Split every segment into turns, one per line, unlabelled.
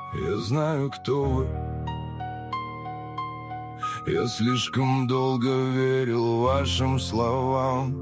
Я знаю, кто вы. Я слишком долго верил вашим словам.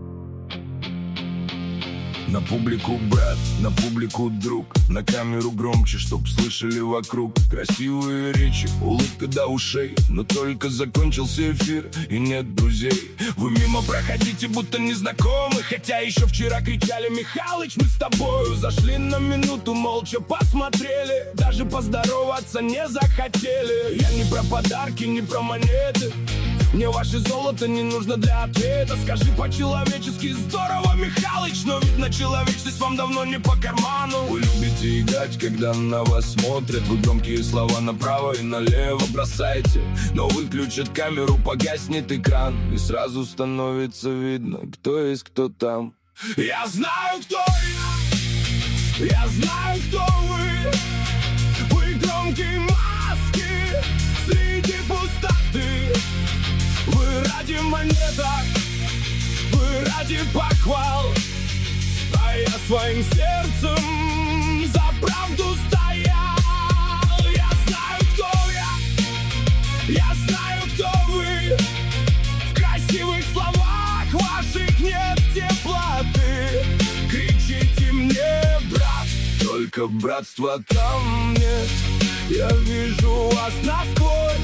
На публику брат, на публику друг, на камеру громче, чтоб слышали вокруг. Красивые речи, улыбка до ушей, но только закончился эфир и нет друзей. Вы мимо проходите, будто незнакомы, хотя еще вчера кричали: Михалыч, мы с тобою. Зашли на минуту, молча посмотрели, даже поздороваться не захотели. Я не про подарки, не про монеты, мне ваше золото не нужно для ответа. Скажи по-человечески: здорово, Михалыч, но видно, человечность вам давно не по карману. Вы любите играть, когда на вас смотрят. Вы громкие слова направо и налево бросаете, но выключат камеру, погаснет экран, и сразу становится видно, кто есть кто там. Я знаю, кто я знаю, кто вы. Вы громкие маски среди пустоты. Вы ради монеток, вы ради похвал, а я своим сердцем за правду стоял. Я знаю, кто я знаю, кто вы. В красивых словах ваших нет теплоты. Кричите мне, брат, только братства там нет. Я вижу вас насквозь.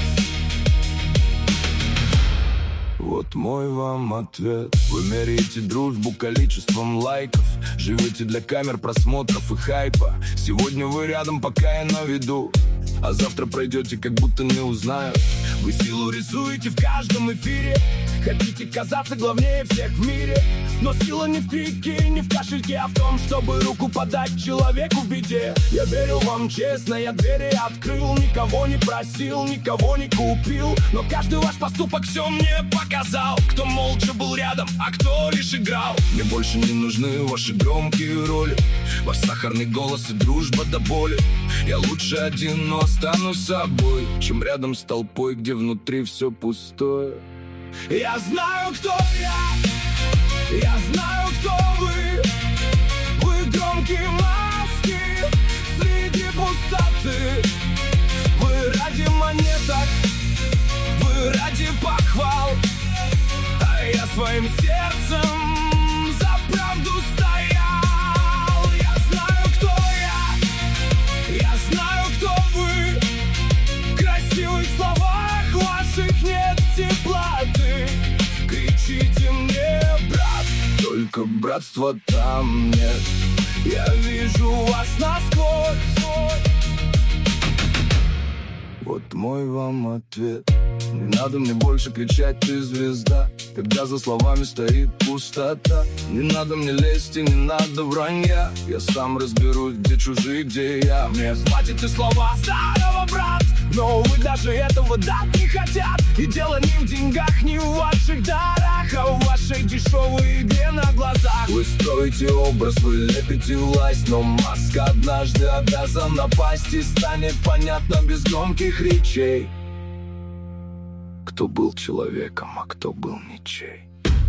Вот мой вам ответ. Вы меряете дружбу количеством лайков, живете для камер, просмотров и хайпа. Сегодня вы рядом, пока я на виду, а завтра пройдете, как будто не узнают. Вы силу рисуете в каждом эфире, хотите казаться главнее всех в мире. Но сила не в крике, не в кошельке, а в том, чтобы руку подать человеку в беде. Я верил вам честно, я двери открыл, никого не просил, никого не купил. Но каждый ваш поступок все мне показал, кто молча был рядом, а кто лишь играл. Мне больше не нужны ваши громкие роли, ваш сахарный голос и дружба до боли. Я лучше один, но останусь собой, чем рядом с толпой, где внутри все пустое. Я знаю, кто я знаю, кто вы. Вы громкие маски среди пустоты. Вы ради монеток, вы ради похвал, а я своим сердцем за правду стоял. Я знаю, кто я знаю, кто вы. В красивых словах ваших нет теплоты. Кричите мне, брат, только братства там нет. Я вижу вас насквозь. Вот мой вам ответ. Не надо мне больше кричать: ты звезда, когда за словами стоит пустота. Не надо мне лезть и не надо вранья, я сам разберусь, где чужие, где я. Мне хватит и слова старого, брат, но вы даже этого дать не хотят. И дело не в деньгах, не в ваших дарах, а в вашей дешевой игре на глазах. Вы строите образ, вы лепите власть, но маска однажды обязана пасть, и станет понятно без громких речей, кто был человеком, а кто был ничей.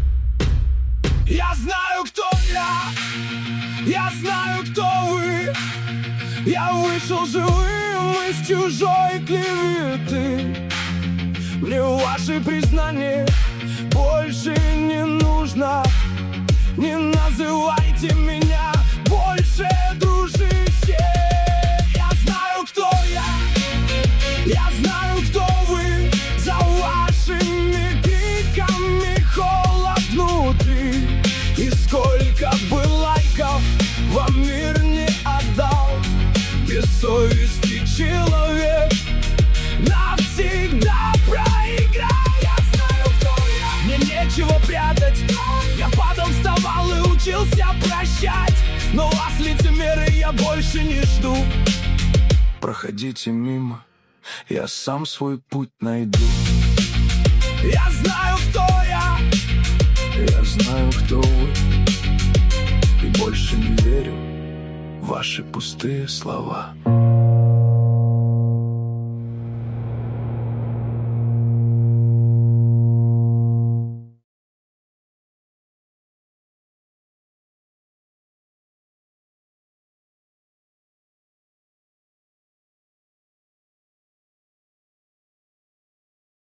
Я знаю, кто я знаю, кто вы. Я вышел живым из чужой клеветы. Мне ваши признания больше не нужно. Не называйте меня больше дружище. Я знаю, кто я знаю, кто вы. За вашими криками холод внутри. И сколько бы лайков вам мир не отдал, без совести человек навсегда проиграл. Я знаю, кто я. Мне нечего прятать. Я падал, вставал и учился прощать. Но вас, лицемеры, я больше не жду. Проходите мимо, я сам свой путь найду. Я знаю, кто я знаю, кто вы. И больше не верю в ваши пустые слова.